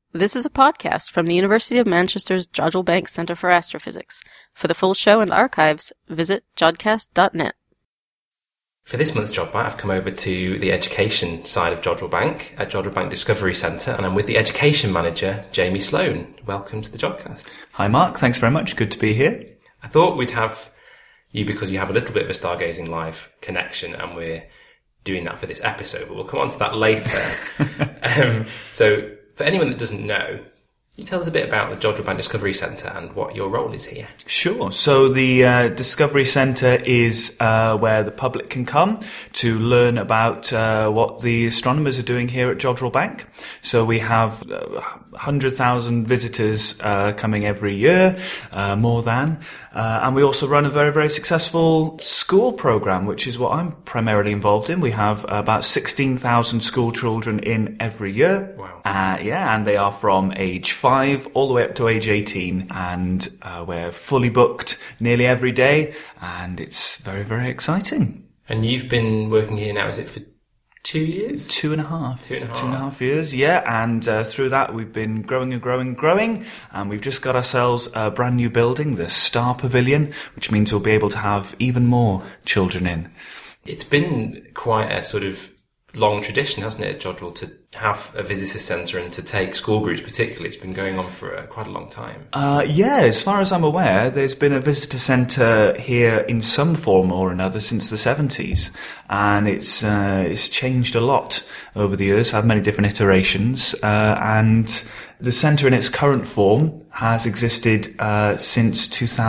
This is a podcast from the University of Manchester's Jodrell Bank Centre for Astrophysics. For the full show and archives, visit jodcast.net. For this month's Jod Bite, I've come over to the education side of Jodrell Bank at Jodrell Bank Discovery Centre, and I'm with the education manager, Jamie Sloan. Welcome to the Jodcast. Hi Mark, thanks very much. Good to be here. I thought we'd have you because you have a little bit of a Stargazing Live connection, and we're doing that for this episode, but we'll come on to that later. So for anyone that doesn't know, can you tell us a bit about the Jodrell Bank Discovery Centre and what your role is here? Sure. So the Discovery Centre is where the public can come to learn about what the astronomers are doing here at Jodrell Bank. So we have 100,000 visitors coming every year, more than. And we also run a very, very successful school programme, which is what I'm primarily involved in. We have about 16,000 school children in every year. Wow. And they are from age 5 all the way up to age 18. And we're fully booked nearly every day. And it's very, very exciting. And you've been working here now, is it for 2 years? 2.5. 2.5. 2.5 years, yeah. And through that, we've been growing. And we've just got ourselves a brand new building, the Star Pavilion, which means we'll be able to have even more children in. It's been quite a sort of long tradition, hasn't it, at Jodrell, to have a visitor centre and to take school groups particularly. It's been going on for quite a long time. Yeah, as far as I'm aware, there's been a visitor centre here in some form or another since the 70s. And it's changed a lot over the years, had many different iterations. And the centre in its current form has existed since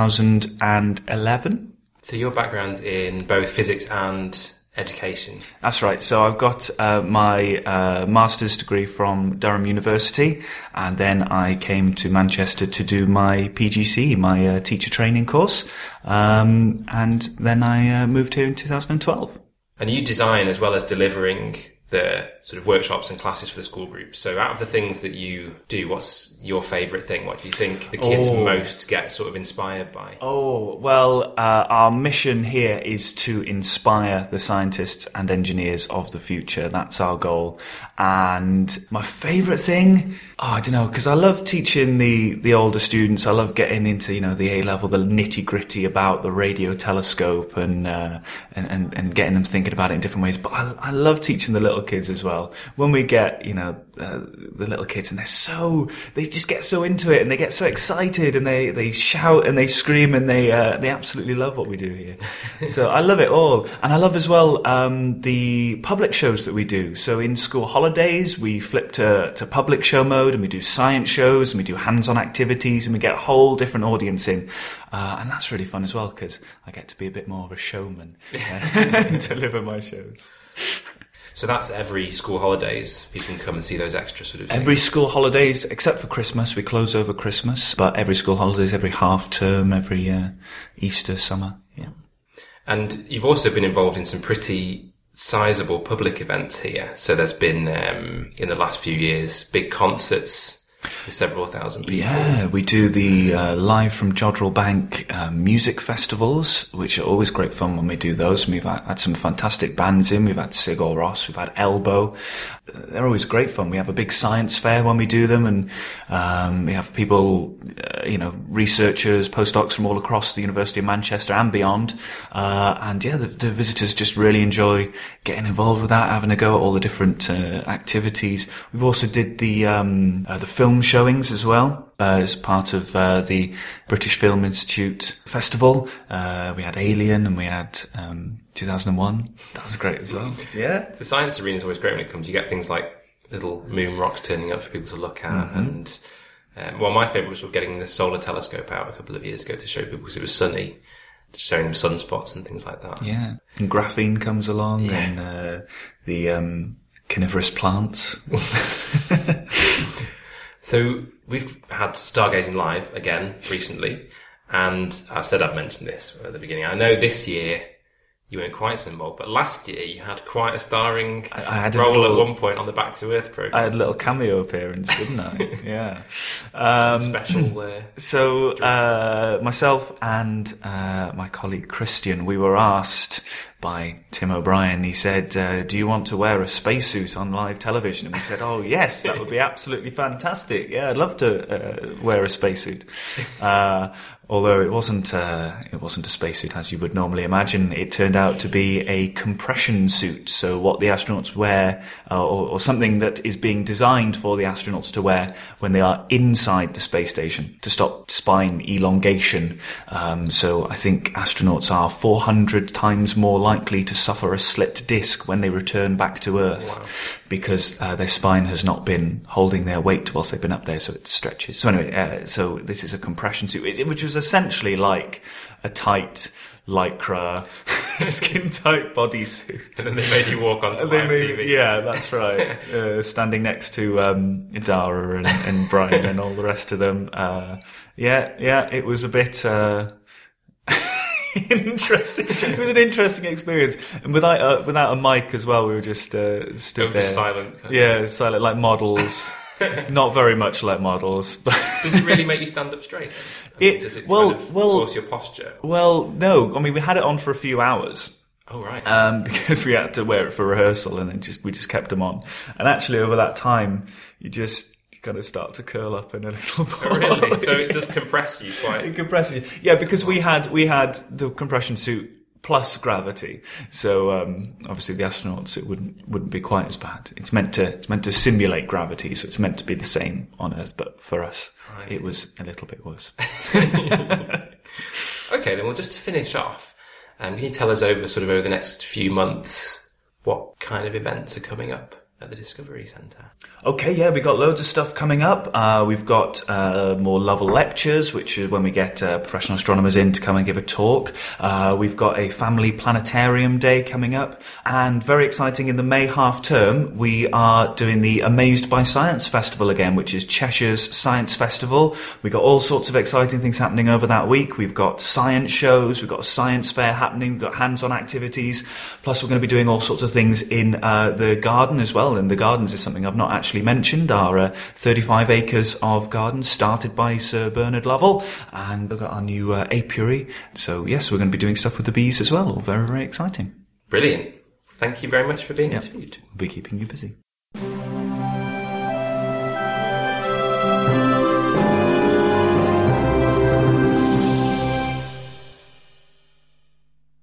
2011. So your background's in both physics and education. That's right. So I've got my master's degree from Durham University, and then I came to Manchester to do my PGC, my teacher training course, and then I moved here in 2012. And you design as well as delivering the sort of workshops and classes for the school groups. So out of the things that you do, what's your favourite thing? What do you think the kids most get sort of inspired by? Our mission here is to inspire the scientists and engineers of the future. That's our goal. And my favourite thing, I don't know, because I love teaching the older students. I love getting into, the A-level, the nitty-gritty about the radio telescope and getting them thinking about it in different ways. But I love teaching the little kids as well. When we get, the little kids, and they just get so into it, and they get so excited, and they shout and they scream, and they absolutely love what we do here. So I love it all. And I love as well the public shows that we do. So in school holidays, we flip to public show mode, and we do science shows, and we do hands-on activities, and we get a whole different audience in. And that's really fun as well, because I get to be a bit more of a showman and deliver my shows. So that's every school holidays. People can come and see those extra sort of things. Every school holidays, except for Christmas. We close over Christmas. But every school holidays, every half term, every Easter, summer. Yeah. And you've also been involved in some pretty sizable public events here. So there's been, in the last few years, big concerts with several thousand people. Yeah, we do the live from Jodrell Bank music festivals, which are always great fun when we do those. And we've had some fantastic bands in. We've had Sigur Rós, we've had Elbow. They're always great fun. We have a big science fair when we do them, and we have people, researchers, postdocs from all across the University of Manchester and beyond. The visitors just really enjoy getting involved with that, having a go at all the different activities. We've also did the film showings as well, as part of the British Film Institute Festival. We had Alien, and we had 2001. That was great as well. Yeah. The science arena is always great when it comes. You get things like little moon rocks turning up for people to look at. Mm-hmm. And my favourite was sort of getting the solar telescope out a couple of years ago to show people, because it was sunny, showing them sunspots and things like that. Yeah. And graphene comes along, and the carnivorous plants. So we've had Stargazing Live again recently, and I said I'd mention this at the beginning. I know this year you weren't quite so involved, but last year you had quite a starring role at one point on the Back to Earth programme. I had a little cameo appearance, didn't I? Yeah. Special. So myself and my colleague Christian, we were asked by Tim O'Brien. He said, do you want to wear a spacesuit on live television? And we said, oh yes, that would be absolutely fantastic. Yeah, I'd love to wear a spacesuit. Although it wasn't a spacesuit as you would normally imagine. It turned out to be a compression suit. So what the astronauts wear, or something that is being designed for the astronauts to wear when they are inside the space station to stop spine elongation. So I think astronauts are 400 times more likely to suffer a slipped disc when they return back to Earth. Wow. Because their spine has not been holding their weight whilst they've been up there, so it stretches. So anyway, so this is a compression suit, which was essentially like a tight lycra skin-tight bodysuit. And then they made you walk onto live TV. Yeah, that's right. Standing next to Dara and Brian and all the rest of them. It was a bit interesting. It was an interesting experience, and without a mic as well. We were just stood there, silent. Silent, like models. Not very much like models. But does it really make you stand up straight? Does it force your posture? Well, no. I mean, we had it on for a few hours. Oh right. Because we had to wear it for rehearsal, and then we just kept them on. And actually, over that time, you kind of start to curl up in a little ball. Oh, really? So it does compress you quite. It compresses you. Yeah, because we had the compression suit plus gravity. So obviously the astronauts, it wouldn't be quite as bad. It's meant to simulate gravity, so it's meant to be the same on Earth, but for us it was a little bit worse. Okay, then just to finish off, can you tell us over the next few months what kind of events are coming up at the Discovery Centre? Okay, yeah, we've got loads of stuff coming up. We've got more Lovell Lectures, which is when we get professional astronomers in to come and give a talk. We've got a Family Planetarium Day coming up. And very exciting, in the May half term, we are doing the Amazed by Science Festival again, which is Cheshire's Science Festival. We've got all sorts of exciting things happening over that week. We've got science shows, we've got a science fair happening, we've got hands-on activities. Plus, we're going to be doing all sorts of things in the garden as well. And the gardens is something I've not actually mentioned. Our 35 acres of gardens started by Sir Bernard Lovell, and we've got our new apiary. So yes, we're going to be doing stuff with the bees as well. All very, very exciting. Brilliant. Thank you very much for being interviewed. We'll be keeping you busy.